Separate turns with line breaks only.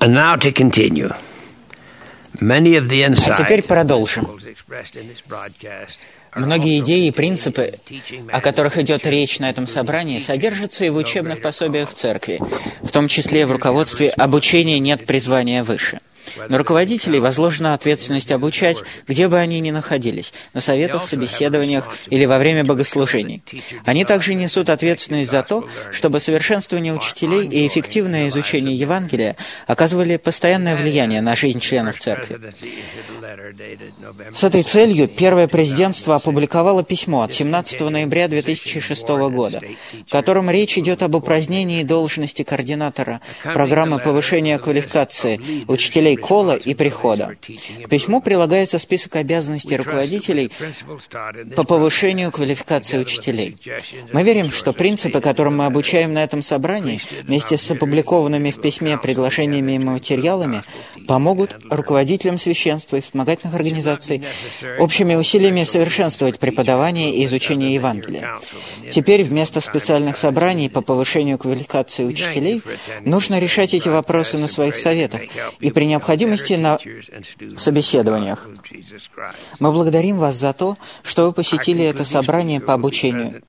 А теперь продолжим. Многие идеи и принципы, о которых идет речь на этом собрании, содержатся и в учебных пособиях в церкви, в том числе в руководстве «Обучения нет призвания выше». На руководителей возложена ответственность обучать, где бы они ни находились, на советах, собеседованиях или во время богослужений. Они также несут ответственность за то, чтобы совершенствование учителей и эффективное изучение Евангелия оказывали постоянное влияние на жизнь членов церкви. С этой целью Первое президентство опубликовало письмо от 17 ноября 2006 года, в котором речь идет об упразднении должности координатора программы повышения квалификации учителей Кола и Прихода. К письму прилагается список обязанностей руководителей по повышению квалификации учителей. Мы верим, что принципы, которым мы обучаем на этом собрании, вместе с опубликованными в письме предложениями и материалами, помогут руководителям священства и вспомогательных организаций общими усилиями совершенствовать преподавание и изучение Евангелия. Теперь вместо специальных собраний по повышению квалификации учителей нужно решать эти вопросы на своих советах и при необходимости на собеседованиях. Мы благодарим вас за то, что вы посетили это собрание по обучению